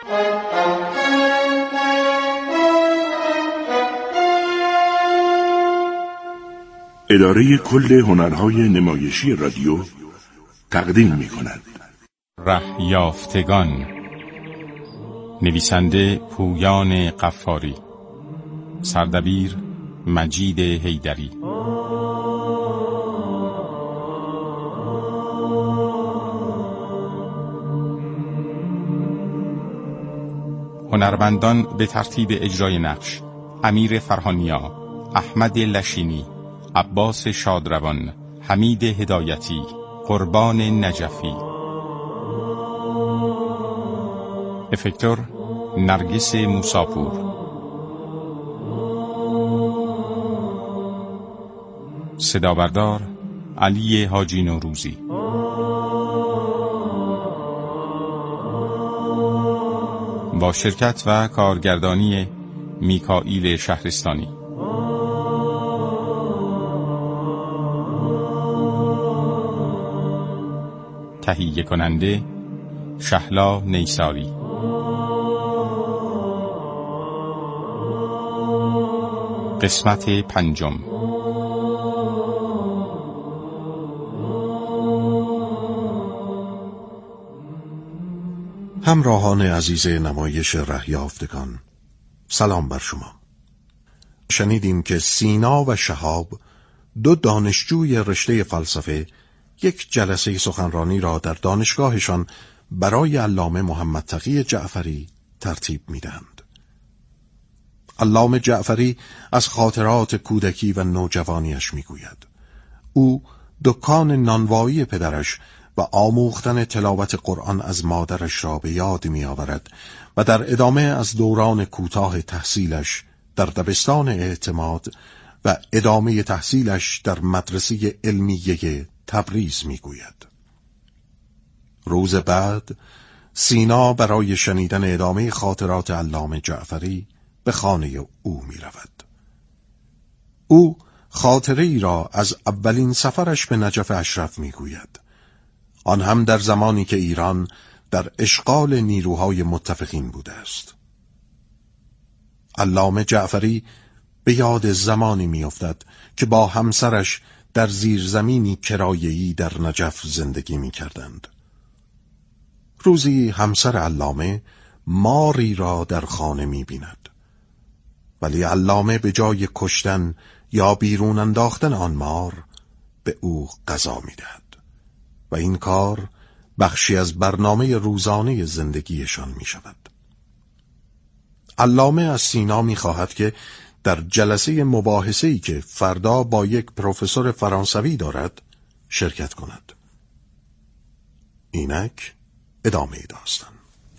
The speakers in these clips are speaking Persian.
اداره کل هنرهای نمایشی رادیو تقدیم می‌کند. ره یافتگان، نویسنده پویان قفاری، سردبیر مجید حیدری. هنرمندان به ترتیب اجرای نقش: امیر فرهانیا، احمد لشینی، عباس شادروان، حمید هدایتی، قربان نجفی. افکتور نرگس موساپور. صدابردار علی حاجی نوروزی. با شرکت و کارگردانی میکائیل شهرستانی. تهیه کننده شهلا نیساری. قسمت 5. همراهان عزیز نمایش ره یافتگان، سلام بر شما. شنیدیم که سینا و شهاب، دو دانشجوی رشته فلسفه، یک جلسه سخنرانی را در دانشگاهشان برای علامه محمد تقی جعفری ترتیب می‌دهند. علامه جعفری از خاطرات کودکی و نوجوانیش می‌گوید. او دکان نانوایی پدرش و آموختن تلاوت قرآن از مادرش را به یاد می‌آورد و در ادامه از دوران کوتاه تحصیلش در دبستان اعتماد و ادامه تحصیلش در مدرسه علمیه تبریز می‌گوید. روز بعد سینا برای شنیدن ادامه خاطرات علامه جعفری به خانه او می‌رود. او خاطره ای را از اولین سفرش به نجف اشرف می‌گوید، آن هم در زمانی که ایران در اشغال نیروهای متفقین بوده است. علامه جعفری به یاد زمانی می‌افتد که با همسرش در زیرزمینی کرایه‌ای در نجف زندگی می‌کردند. روزی همسر علامه ماری را در خانه می‌بیند، ولی علامه به جای کشتن یا بیرون انداختن آن مار به او غذا می‌دهد و این کار بخشی از برنامه روزانه زندگیشان می‌شود. علامه از سینا می‌خواهد که در جلسه مباحثه‌ای که فردا با یک پروفسور فرانسوی دارد شرکت کند. اینک ادامه داستان.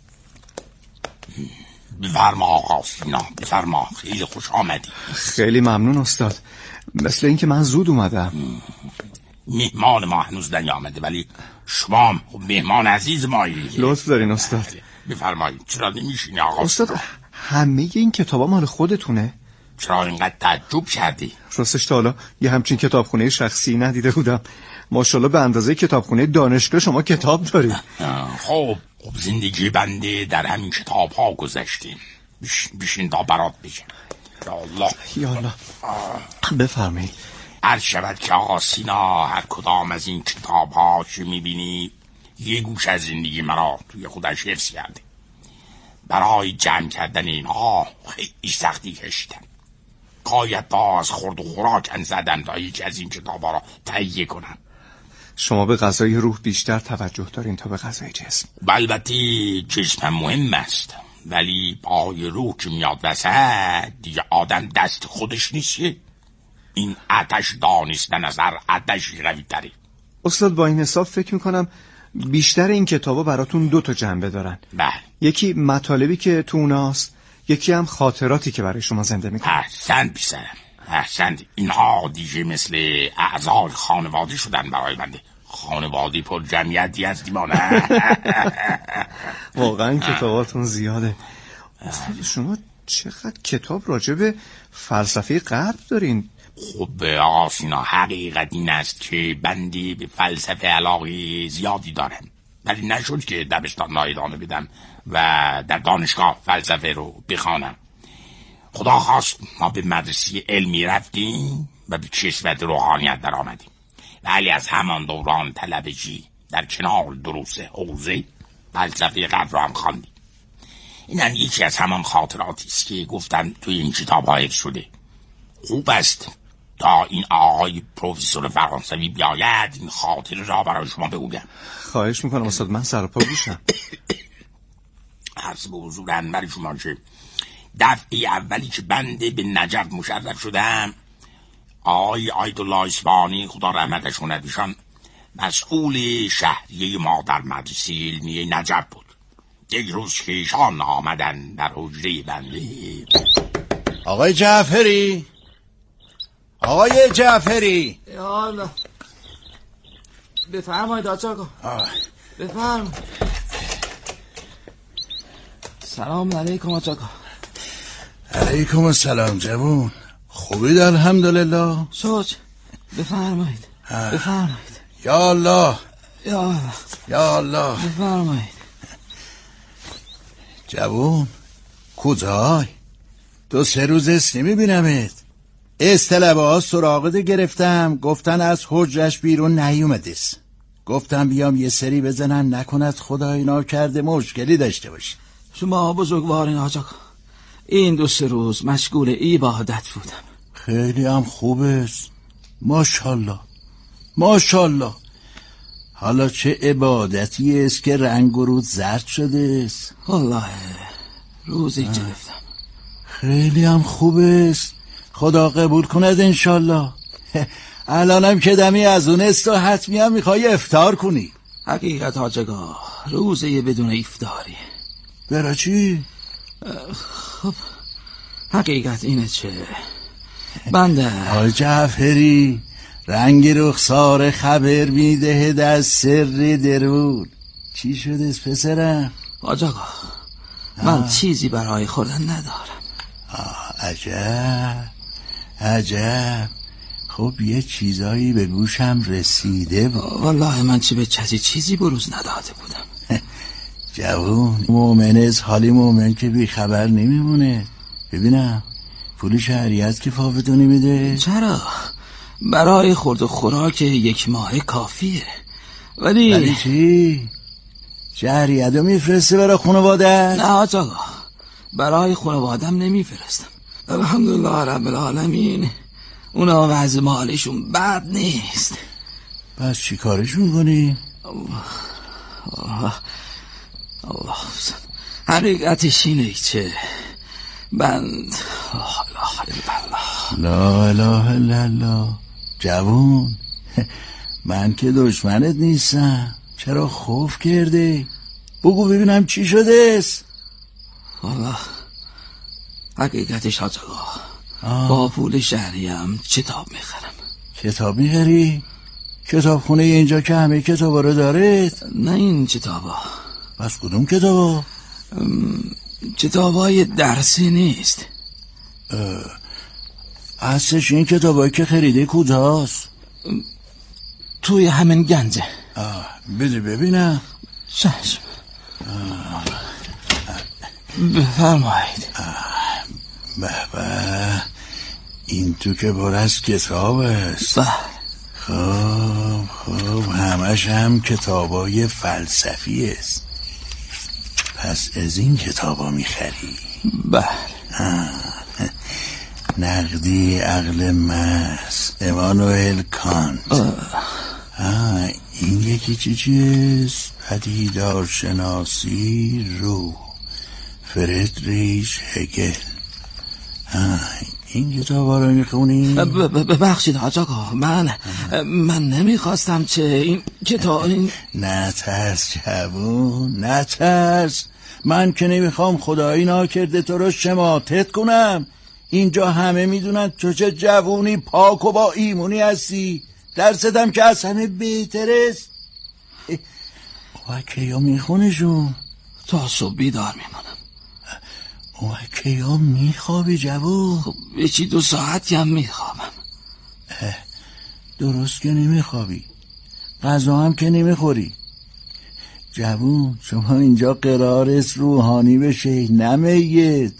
بفرما آقا سینا، بفرما. خیلی خوش آمدی. خیلی ممنون استاد. مثل اینکه من زود اومدم. مهمان ما هنوز نیامده، ولی شما مهمان عزیز مایی. لطف دارین استاد. بفرمایید. چرا نمیشینی آقا استاد؟ همه این کتابا مال خودتونه؟ چرا اینقدر تعجب کردی؟ راستش تا حالا یه همچین کتابخونه شخصی ندیده بودم. ماشاءالله به اندازه کتابخونه دانشگاه شما کتاب دارید. خب زندگی بنده در همین کتاب ها گذشتیم. بشین تا برات بگم. یا الله. بفرمایید. عرض شود که آقا سینا، هر کدام از این کتاب ها که میبینی یه گوش از زندگی مرا توی خودش حفظ کرده. برای جمع کردن اینها خیلی سختی کشیدم. قایت تا از خورد و خوراکن زدم تا یکی از این کتاب ها را تهیه کنم. شما به غذای روح بیشتر توجه دارین تا به غذای جسم. البته جسم مهم است، ولی پای روح که میاد وسط دیگه آدم دست خودش نیست. این آتش دانستن از هر آتشی قوی تره. استاد با این حساب فکر میکنم بیشتر این کتابا براتون 2 تا جنبه دارن. بله. یکی مطالبی که تو اوناست، یکی هم خاطراتی که برای شما زنده میکنه. احسنت بیسرم، احسنت. اینها دیگه مثل اعضای خانواده شدن برای بنده. خانواده پر جمعیتی از دیمانه. واقعا کتاباتون زیاده. استاد شما چقدر کتاب راجع به فلسفه غرب دارین؟ خب آقا سینا، حقیقت این است که بنده به فلسفه علاقه زیادی دارم. ولی نشد که دبستان را ادامه بدم و در دانشگاه فلسفه رو بخوانم. خدا خواست ما به مدرسه علمی رفتیم و به کسوت روحانیت در آمدیم. ولی از همان دوران طلبگی در کنار دروس حوزه فلسفه غرب را هم خواندیم. این هم یکی از همان خاطراتی است که گفتم توی این کتاب ها حفظ شده. خوب است تا این آقای پروفسور فرانسوی بیاید این خاطره را برای شما بگویم. خواهش میکنم استاد، من سرپا گوشم. عرض به حضور انور شما که دفعه اولی که بنده به نجف مشرف شدم، آقای آیدالله اصفهانی خدا رحمتش کند، ایشان مسئول شهریه ما در مدرسه علمیه نجف بود. یک روز که ایشان آمدن در حجره بنده. آقای جعفری، آقای جعفری، یا الله، بفرمایید آقا، بفرمایید. سلام علیکم آقا. علیکم السلام جوون، خوبید؟ الحمدلله. سوچ بفرمایید، بفرمایید. یا الله، یا الله، یا الله، بفرمایید. جوون کجای؟ 2-3 روز است نمیبینمت. طلبه ها سراغت گرفتم، گفتن از حجرش بیرون نیومدیس. گفتم بیام یه سری بزنن، نکند خدای ناکرده مشکلی داشته باشی. شما بزرگوارین آقا، این 2-3 روز مشغول عبادت بودم. خیلی هم خوبه، ماشاءالله ماشاءالله. حالا چه عبادتی است که رنگ و رود زرد شده است؟ والله روزی گرفتم. خیلی هم خوبه است، خدا قبول کند انشالله. الانم که دمی از اون است و حتمی هم میخوای افطار کنی. حقیقت آقا روزه بدون افطاری. برا چی؟ خب حقیقت اینه چه بنده آقای جعفری، رنگ رخسار خبر میدهد از سر درون. چی شده از پسرم؟ آقا من چیزی برای خوردن ندارم. عجب عجب. خب یه چیزایی به گوشم رسیده بود. والله من چه به کسی چیزی بروز نداده بودم. جوون مومن از حالی مومن که بی خبر نمیمونه. ببینم پول شهریت که فافتو نمیده؟ چرا؟ برای خورد و خوراک 1 ماه کافیه. ولی چی؟ شهریت رو میفرسته برای خانواده؟ نه آقا، برای خانوادم نمیفرستم. الحمدلله رب العالمین، اونا وضع مالشون بد نیست. پس چی کارشون کنی؟ الله حقیقتش اینه چه بند لا اله الا الله. جوون من که دشمنت نیستم، چرا خوف کرده؟ بگو ببینم چی شده است. والله حقیقتش آقا با پول شهریم کتاب میخرم. کتاب میخری؟ کتاب خونه اینجا که همه کتابا رو داره؟ نه این کتابا. پس کدوم کتابا؟ کتابای درسی نیست. اصلش این کتابایی که خریده کجاست؟ توی همین گنجه. بده ببینم. چشم. بفرمایید. بابا این تو که بر از کتاب است. خب همش هم کتابای فلسفی است. پس از این کتابا میخری؟ بله. نقدی عقل محض امانوئل کانت. این یکی چیست؟ پدیدار شناسی روح فردریش هگل. این کتابا رو میخونی؟ ببخشید آقا، من نمیخواستم چه این کتاب نترس جوون، نترس. من که نمیخوام خدایی ناکرده تو رو شماتت کنم. اینجا همه میدونن تو چه جوونی پاک و با ایمونی هستی. درستم که از همه بهتر است. اوه کیا میخونشون؟ تا صبح بیدار میمونم. اوه کیا میخوابی جوون؟ خب 1-2 ساعتی هم میخوابم. درست که نمیخوابی، غذا هم که نمیخوری. جوون شما اینجا قرار است روحانی بشه نه میت.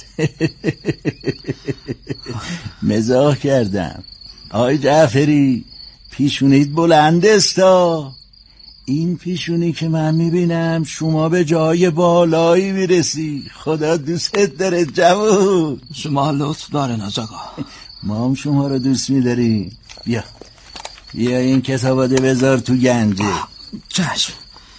مزاح کردم. آقای جعفری پیشونیت بلند است. این پیشونی که من میبینم شما به جای بالایی میرسی. خدا دوستت داره جوون. شما لطف دارین حاج آقا. ما هم شما رو دوست میداریم. بیا این کتاباده بذار تو گنجه. چشم.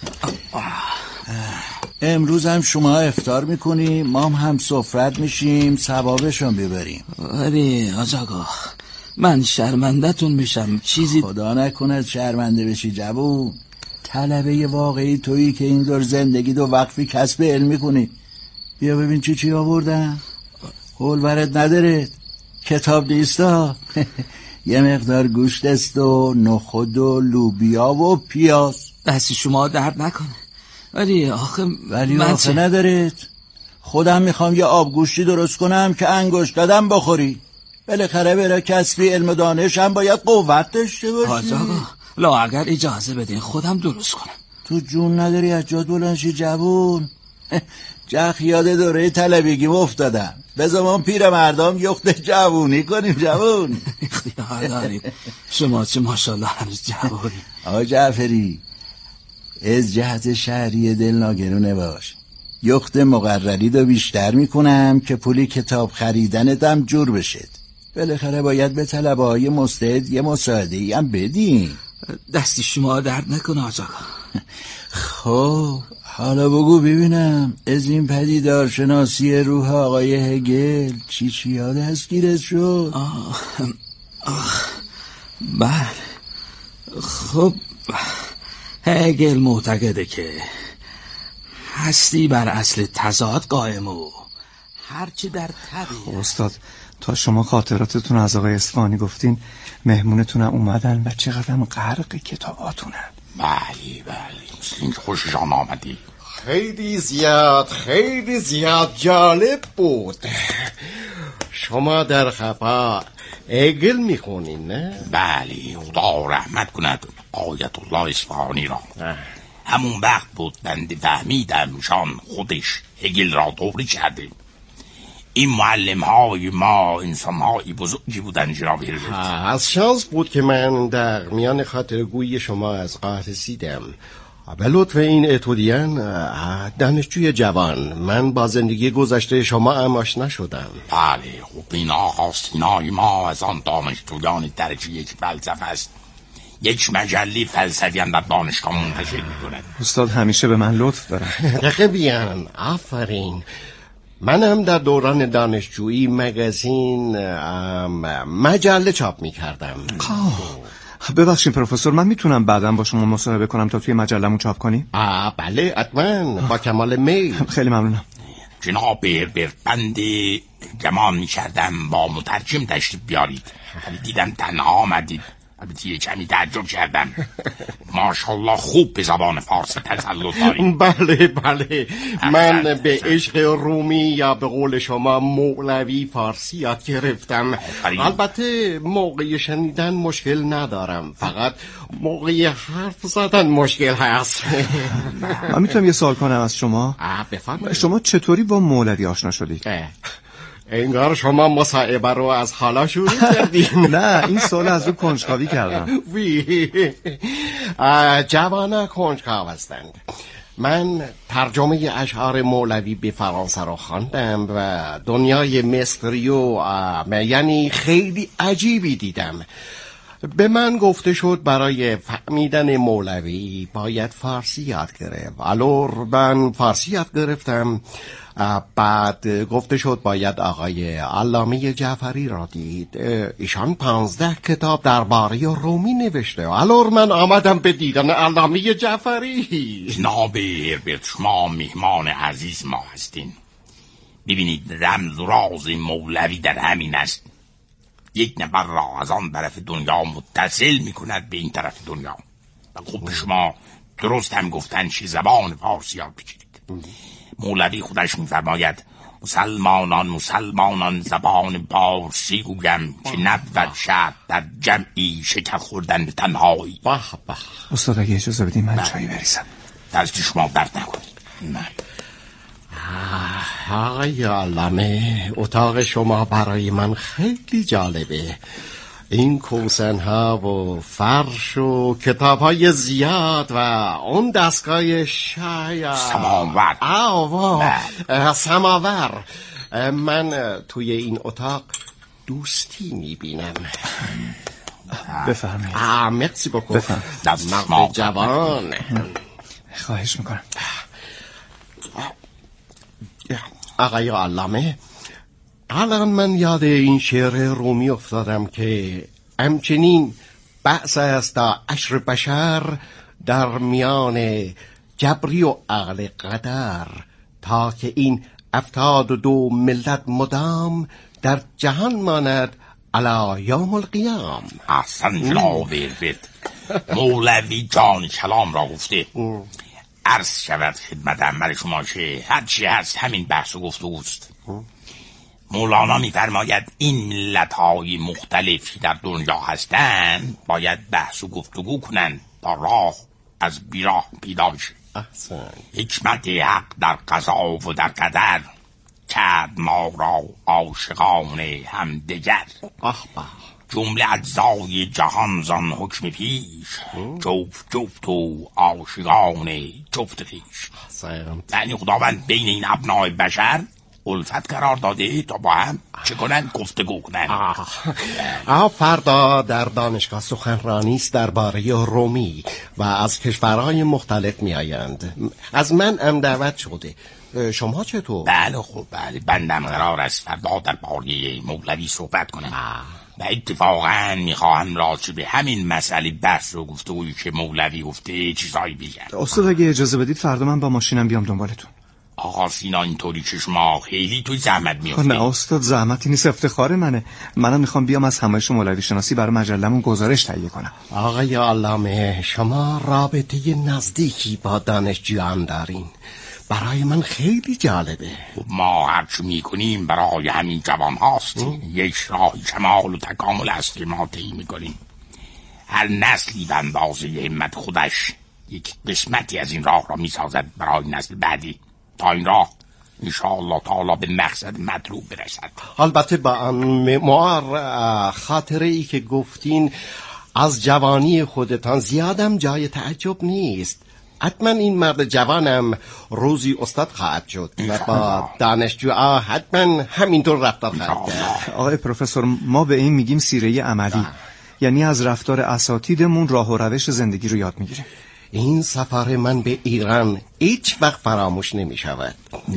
امروز هم شما افطار میکنیم، ما هم سفرت میشیم، ثوابشون ببریم. ولی حاج آقا من شرمنده‌تون میشم. چیزی خدا نکند شرمنده بشی جوون. طلبه واقعی تویی که این دور زندگی دو وقفی کسب علم میکنی. بیا ببین چی آوردن. هولورت نداره، کتاب نیستا. یه مقدار گوشت است و نخود و لوبیا و پیاز. دستی شما درد نکنه. ولی آخه ندارید. خودم میخوام یه آبگوشتی درست کنم که انگشت قدم بخوری. بالاخره برای کسبی علم و دانش هم باید قوت داشته باشی. حاج آقا لا اگر اجازه بدین خودم درست کنم. تو جون نداری از جات بلند شی جوون. جخ یاد دوره طلبگی افتادم. بذار ما پیر مردم یخت جوونی کنیم جوون. اختیار داریم. شما چه ماشاءالله هنوز جوونی. آقا جعفری از جهت شهری دل ناگرونه باش. یخت مقرری دو بیشتر میکنم که پولی کتاب خریدنتم جور بشد. بالاخره باید به طلبه های مستعد یه مساعده‌ای هم بدیم. دستی شما درد نکنه حاج آقا. خب حالا بگو ببینم از این پدیدار شناسی روح آقای هگل چی یاد هست گیرت شد؟ بله خب هگل معتقده که هستی بر اصل تضاد قائم و هرچی در طبیعت. استاد تا شما خاطراتتون از آقای اصفهانی گفتین مهمونتون اومدن و چقدر غرق کتاباتونن. بله این خوششان آمدی. خیلی زیاد جالب بود. شما در خفا هگل میخونین نه؟ بله خدا رحمت کند آیت الله اصفهانی را. همون وقت بود بنده فهمیدم شان خودش هگل را دوری کرده. این معلم های ما انسان های بزرگی بودن جناب هربرت. از شانس بود که من در میان خاطرگویی شما از قاهره رسیدم. به لطف این اتودیان دانشجوی جوان من با زندگی گذشته شما هم آشنا شدم. بله خب این آقا سینای ما از آن دانشجویان درجه یک فلسفه است. یک مجله فلسفی هم در دانشگاه منتشر می‌کند. استاد همیشه به من لطف دارن. دقیقه بیان آفرین. منم در دوران دانشجویی مگزین مجله چاپ می‌کردم. ببخشید پروفسور من میتونم بعداً با شما مصاحبه کنم تا توی مجله‌مون چاپ کنی؟ بله حتما با کمال میل. خیلی ممنونم. جناب هربرت بنده گمان می‌کردم با مترجم تشریف بیارید ولی دیدم تنها آمدید. البته یه کمی تعجب کردم. ماشاءالله خوب به زبان فارسی تسلط دارید. بله من به عشق رومی یا به قول شما مولوی فارسی یاد گرفتم. البته موقع شنیدن مشکل ندارم، فقط موقع حرف زدن مشکل هست. من میتونم یه سوال کنم از شما؟ بفرمایید. شما چطوری با مولوی آشنا شدید؟ انگار شما مصاحبه رو از حالا شروع کردیم. نه این سوال از رو کنجکاوی کردم. جوانا کنجکاو هستند. من ترجمه اشعار مولوی به فرانسه رو خواندم و دنیای مصری و یعنی خیلی عجیبی دیدم. به من گفته شد برای فهمیدن مولوی باید فارسی یاد گرفت. الور من فارسی یاد گرفتم. بعد گفته شد باید آقای علامه جعفری را دید. ایشان 15 کتاب درباره رومی نوشته. الور من آمدم به دیدن علامه جعفری. جناب هربرت شما مهمان عزیز ما هستین. ببینید رمز و راز مولوی در همین است. یک نفر را از آن طرف دنیا متصل می کند به این طرف دنیا. و خب شما درست هم گفتن چه زبان فارسی یاد بگیرید. مولوی خودش می‌فرماید مسلمانان زبان فارسی گویم که نبود شرط در جمعی شکر خوردن به تنهایی. استاد اگه اجازه بدین من چایی بریزم. دست شما درد نکنید. آقای علامه، اتاق شما برای من خیلی جالبه. این کوسن‌ها و فرش و کتاب‌های زیاد و اون دستگاه شاید سماور. من توی این اتاق دوستی میبینم. بفرمایید. مرسی بکن. مرد جوان. خواهش میکنم. آقای علامه، الان من یاد این شعر رومی افتادم که همچنین بحث است تا عشر بشر در میان جبری و عقل قدر، تا که این 72 ملت مدام در جهان ماند علی یوم القیام. احسن جناب ویربرد. مولوی جان کلام را گفته. عرض شود خدمت عمل شما که هرچی هست همین بحث و گفتگوست. مولانا می‌فرماید این ملت‌های مختلفی در دنیا هستند باید بحث و گفتگو کنند تا راه از بیراه پیدا بشه. حکمت حق در قضا و در قدر کرد ما را عاشقان همدیگر. جمله اجزای جهان زان حکم پیش، جفت جفت و عاشقان جفت خویش. یعنی خداوند بین این ابنای بشر الفت قرار داده تا با هم چه کنن؟ گفتگو کنن. فردا در دانشگاه سخنرانی است درباره رومی و از کشورهای مختلف می آیند. از من هم دعوت شده. شما چطور؟ بله خب بله، بندم قرار است فردا در باره مولوی صحبت کنم و اتفاقا میخواهم راجع به همین مسئله بحث و گفتگویی که مولوی گفته چیزایی بگم. استاد اگه اجازه بدید فردا من با ماشینم بیام دنبالتون. آقا سینا اینطوری که شما خیلی توی زحمت میافتی. نه استاد، زحمتی نیست، افتخار منه. منم میخوام بیام از همایش مولوی شناسی برای مجلمون گزارش تهیه کنم. آقای علامه، شما رابطه نزدیکی با دانشجویان دارین. برای من خیلی جالبه. ما هرچی میکنیم برای همین جوان هاست. یک راه کمال و تکامل است که ما طی میکنیم. هر نسلی به اندازه همت خودش یک قسمتی از این راه را میسازد برای نسل بعدی تا این راه انشاءالله تعالی به مقصد مطلوب برسد. البته با معار خاطره ای که گفتین از جوانی خودتان زیادم جای تعجب نیست. حتما این مرد جوانم روزی استاد خواهد شد و با دانشجوها حتما همینطور رفتار خواهد کرد. آقای پروفسور، ما به این میگیم سیره عملی. یعنی از رفتار اساتیدمون راه و روش زندگی رو یاد میگیریم. این سفر من به ایران هیچ وقت فراموش نمی شود.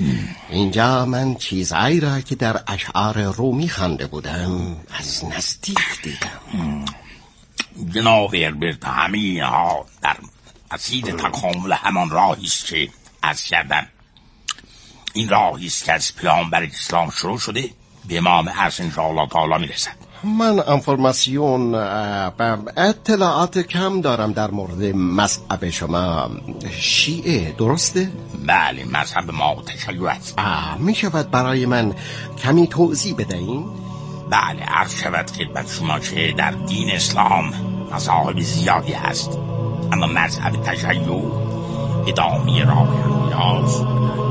اینجا من چیزایی را که در اشعار رومی خوانده بودم از نزدیک دیدم. جناب ویربرد، همه اینها در مسیر تکامل همان راهی است که عرض کردم. این راهی است که از پیامبر اسلام شروع شده به امام عصر انشاءالله تعالی میرسد. من انفورماسیون اطلاعات کم دارم در مورد مذهب شما. شیعه درسته؟ بله، مذهب ما تشیع است. می شود برای من کمی توضیح بدهین؟ بله، عرض شود خدمت شما که در دین اسلام مذاهب زیادی هست، اما مذهب تشیع ادامه راه رویاست.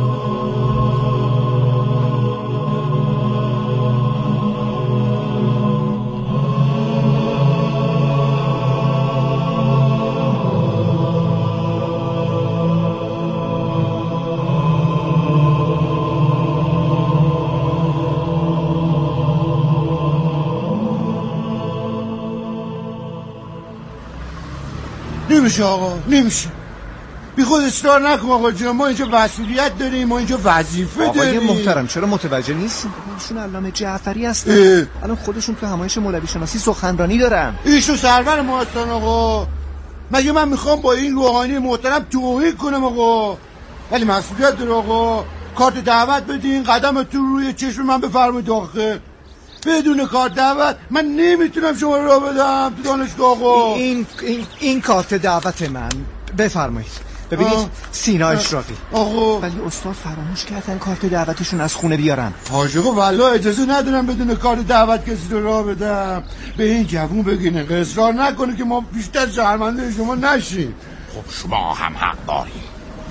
نمیشه آقا، نمیشه. بی خود اصرار نکن آقا جان، ما اینجا مسئولیت داریم، ما اینجا وظیفه داریم. آقای محترم چرا متوجه نیستین؟ ایشون علامه جعفری هستن. الان خودشون تو همایش مولوی شناسی سخنرانی دارن. ایشون سرور ما هستن آقا. مگه من میخوام با این روحانی محترم توهین کنم آقا؟ ولی مسئولیت داره آقا. کارت دعوت بدین، قدمتون روی چشم من بفرمایید داخل. بدون کارت دعوت من نمیتونم شما رو بدم تو دانشگاه آقا. این کارت دعوت من، بفرمایید. ببینید سینا اشراقی آقا. ولی استاد فراموش کردن کارت دعوتشون از خونه بیارن. حاج آقا والله اجازه ندارم بدون کارت دعوت کسی رو راه بدم. به این جوون بگین اصرار نکنه که ما بیشتر شرمنده شما نشیم. خب شما هم حق دارید.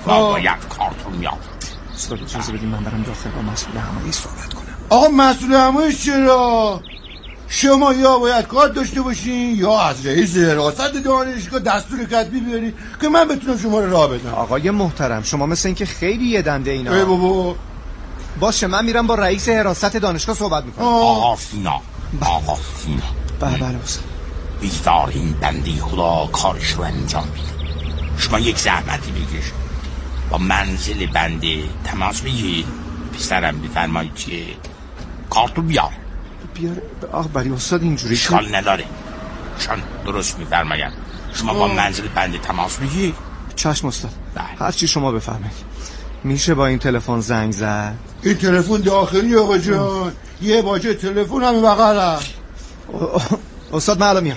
ما باید کارت رو میاد. استاد اجازه بدیم من برم داخل با مسئول همایش صحبت کنم. آقا مسئول همایش چرا؟ شما یا باید کار داشته باشین یا از رئیس حراست دانشگاه دستور کتبی بیارین که من بتونم شما رو راه بدم. آقای محترم شما مثل این که خیلی یه دنده اینا. ای بابا باشه من میرم با رئیس حراست دانشگاه صحبت میکنم. آقا سینا بله استاد. بیدار این بنده خدا کارش رو انجام میده. شما یک زحمتی بکش با منزل بنده تماس بگیر، پسرم بفرمایید که کارتو بیار. ولی استاد اینجوری اشکال نداره، چون درست میفرماید. شما با منزل بنده تماس بگیر. چشم استاد. هر چی شما بفرمایید. میشه با این تلفن زنگ زد؟ این تلفن داخلی آقا جان، یه باجه تلفن هم بغلم. استاد من الان میام.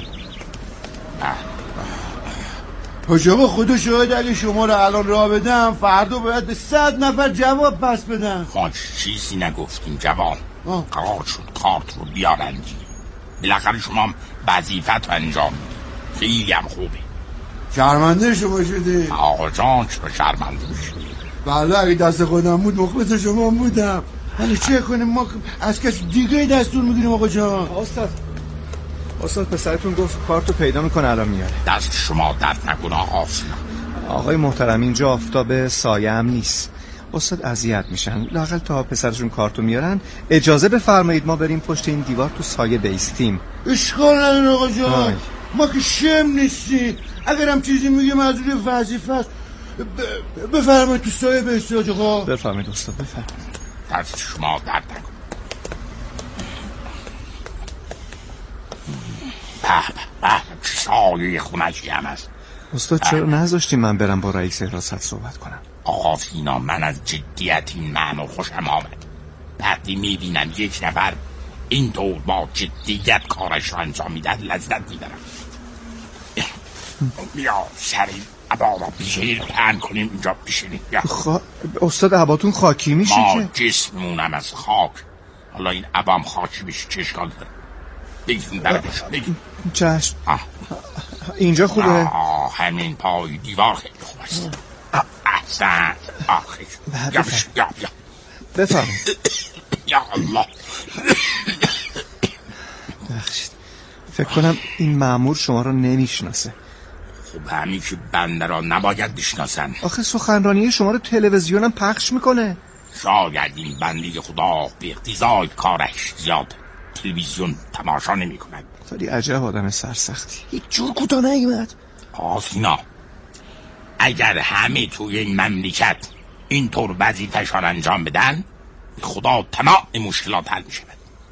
حجابا خدا شاهد اگه شما رو الان راه بدم فردا باید به 100 نفر جواب پس بدم. ما چیزی نگفتیم جواب. قرار شد کارت رو بیارندی، بالاخره شما هم وظیفت رو انجام میدی. خیلی هم خوبه. شرمنده شما شده آقا جان. چرا شرمنده میشی؟ بله اگه دست خودم بود مخلص شما بودم، ولی چه کنیم ما از کسی دیگه دستور میگیریم. آقا جان استاد پسرتون گفت کارتو پیدا میکنه الان میاره. دست شما درد نکنه آقا سینا. آقای محترم اینجا آفتاب سایه هم نیست، استاد اذیت میشن. لااقل تا پسرشون کارتو میارن اجازه بفرمایید ما بریم پشت این دیوار تو سایه بیستیم. اشکال نداره آقا جان، ما که شم نیستیم. اگرم چیزی میگیم از روی وظیفه است. بفرمایید تو سایه بیستید آقا. بفرمایید استاد بفرمایید. دست شما درد نکنه. به چه سایه خونکی هم هست. استاد چرا نذاشتیم من برم با رئیس حراست صحبت کنم؟ آقا سینا من از جدیت این مأمور خوشم آمد. وقتی میبینم یک نفر اینطور با جدیت کارش رو انجام میده لذت میبرم. بیا سریع عبا را بیشیر پهن کنیم اینجا بشینیم. استاد عباتون خاکی میشه ما که جسمونم از خاک، حالا این عبام خاکی بشه چه اشکال داره؟ بگیم بردش بگیم. چشم اینجا خوبه؟ همین پای دیوار خیلی خوب است. احسن. بیا بفرمایید. یا الله. بخشید فکر کنم این مأمور شما رو نمیشناسه. خب همین که بنده را نباید بشناسن. آخه سخنرانی شما رو تلویزیونم پخش میکنه. شاید این بنده خدا به اقتضای کارش زیاد تلویزیون تماشا نمی کند. ولی عجب آدم سرسختی. یک جور کوتاه نیومد. آسینا اگر همه توی این مملکت اینطور وظیفه‌شان انجام بدن خدا تمام مشکلات حل می شود.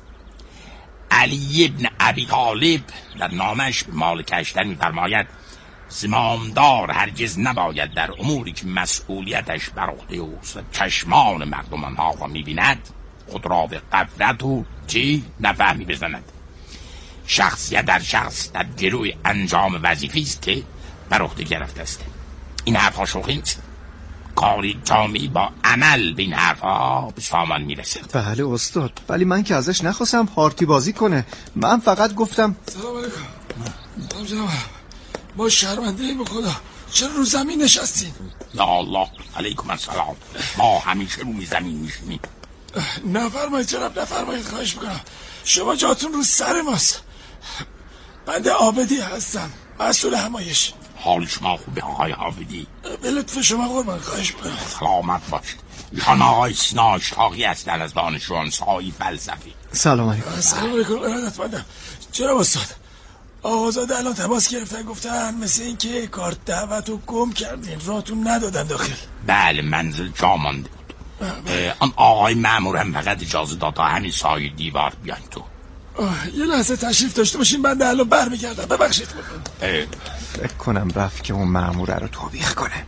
علی ابن ابی طالب در نامش به مالکش می فرماید زمامدار هرگز نباید در اموری که مسئولیتش بر عهده اوست چشمان مردمان ها را می بیند خود را به غفلت و نفهمی بزند. شخصیت در شخص در گروه انجام وظیفه‌ای است که بر عهده گرفته است. این حرفا شوخی نیست. کاری جامعی با عمل به این حرفا به سامان میرسد. بله استاد، ولی من که ازش نخواستم پارتی بازی کنه. من فقط گفتم سلام علیکم. ما شرمنده ایم به خدا. چرا رو زمین نشستین؟ یا الله علیکم السلام. ما همیشه روی زمین میشینیم. نفرمایید جناب نفرمایید، خواهش میکنم. شما جاتون رو سر ماست. بنده عابدی هستم، مسئول همایش. حال شما خوبه آقای عابدی؟ به لطف شما قربان، خواهش میکنم. سلامت باشید. ایشان آقای سینا اشتاقی هستن از دانشجویان سایی فلسفی. سلام علیکم. سلام علیکم ارادتمندم. جناب استاد، آقازاده الان تماس گرفتن گفتن مثل این که کارت دعوت رو گم کردین، راهتون ندادن داخل. بله منزل جا مانده بود. آن آقای مأمور هم فقط اجازه داد تا همین سایه دیوار بیاین تو. یه لحظه تشریف داشته باشین، بنده الان برمیگردم. ببخشید. فکر کنم رفت که اون مأموره رو توبیخ کنه.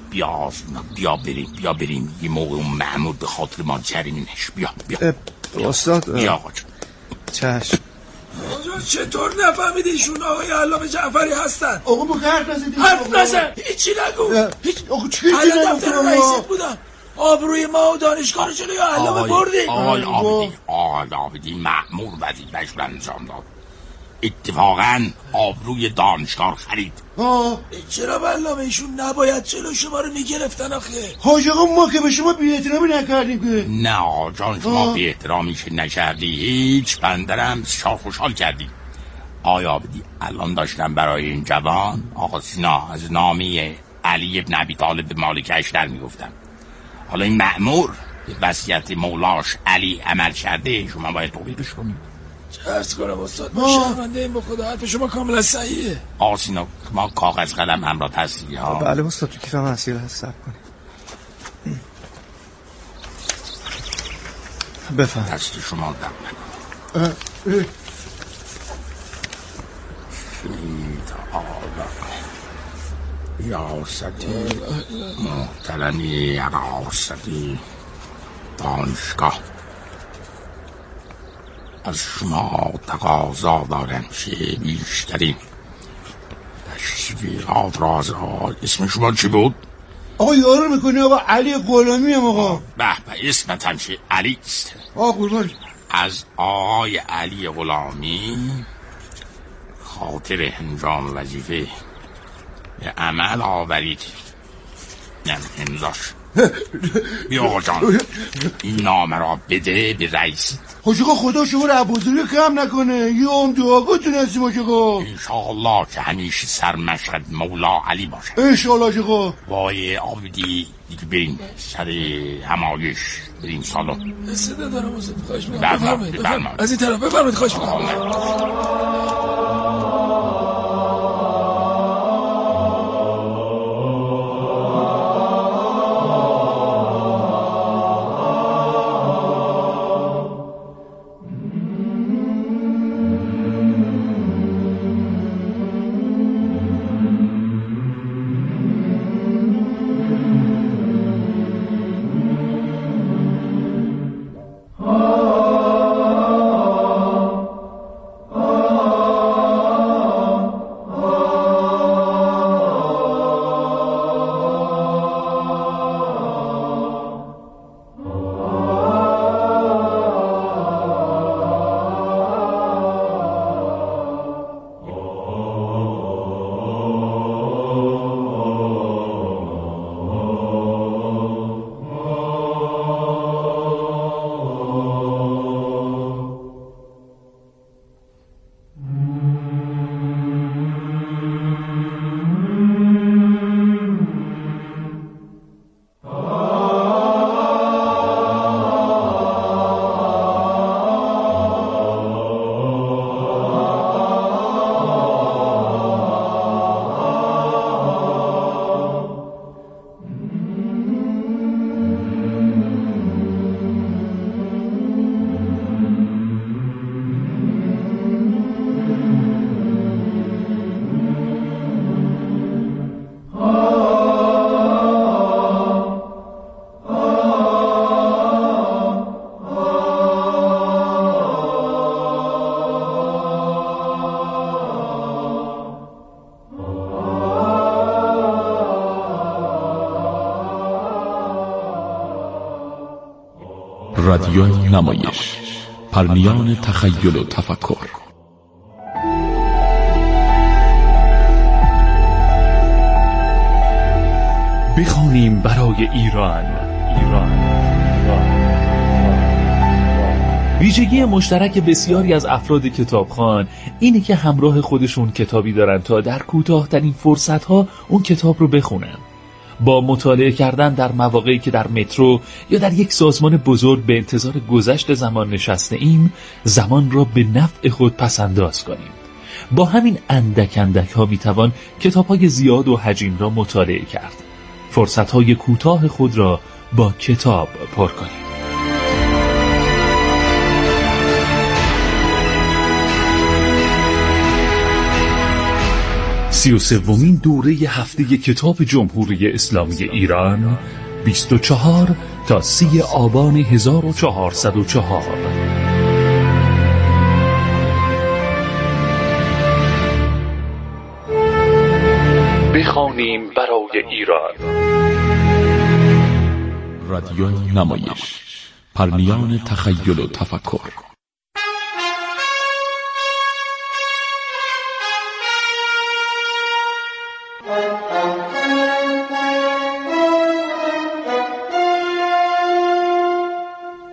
بیا بریم یه موقع اون مأمور به خاطر ما جریمش. بیا استاد. بیا آقا چشم. آقا چطور نفهمیدی ایشون آقای علامه جعفری هستن؟ آقا ما حرف نزن. هیچی نگو. آقا چی الان دفتر رئیست بودم. آبروی ما و دانشگاه رو جلوی علامه بردی. آقای عابدی مأمور وظیفه‌اش رو انجام داد. اتفاقا آبروی دانشگاه خرید. چرا والله ایشون نباید جلو شما رو میگرفتن آخه؟ حاج آقا ما که به شما بی احترامی نکردیم که. نه آقا جان، شما بی احترامی که نکردی هیچ، بندرم بسیار خوشحال کردی. آیا بدی الان داشتم برای این جوان آقا سینا از نامی علی ابن ابی طالب مالک اشتر میگفتم. حالا این مأمور به وصیت مولاش علی عمل کرده، شما باید توبیقش کنید. چه عرض کنم استاد، ما شرمنده این، به خدا حرف شما کاملا صحیحه. آقا سینا ما کاغذ قلم همراه هستی ها؟ بله استاد، تو کیفم اصیل هست، صبر کنید. بفهم. دست شما درد نکنه. ریاستی محترمی ریاستی دانشگاه، از شما تقاضا دارم که بیشترین تشویقات را از اسم شما چی بود؟ آقا یارو میکنی آقا علی غلامی هم آقا. به اسمت هم که علی است. آقا قربان از آقای علی غلامی خاطر انجام وظیفه به عمل آورید. نم امضاش. بیا آقا جان، این نامه را بده به رئیس. حاج آقا خدا شما رو بزرگی کم نکنه، یه عمر دعاگاتون هستیم حاج آقا. انشاءالله که همیشه سرمشهد مولا علی باشه. انشاءالله حاج آقا. وای آبدی دیگه بریم سر همایش، بریم سالن. صدا دارم استاد، خواهش می‌کنم بفرمایید. از این طرف بفرمایید، خواهش می‌کنم. رادیو نمایش، پرنیان تخیل و تفکر. بخوانیم برای ایران. ویژگی مشترک بسیاری از افراد کتابخوان اینه که همراه خودشون کتابی دارن تا در کوتاه‌ترین فرصت‌ها اون کتاب رو بخونن. با مطالعه کردن در مواقعی که در مترو یا در یک سازمان بزرگ به انتظار گذشت زمان نشسته ایم، زمان را به نفع خود پس‌انداز کنیم. با همین اندک ها میتوان کتاب‌های زیاد و حجیم را مطالعه کرد. فرصت‌های کوتاه خود را با کتاب پر کنیم. 33مین دوره هفته کتاب جمهوری اسلامی ایران 24 تا 30 آبان 1404. بخوانیم برای ایران. رادیو نمایش، پرنیان تخیل و تفکر.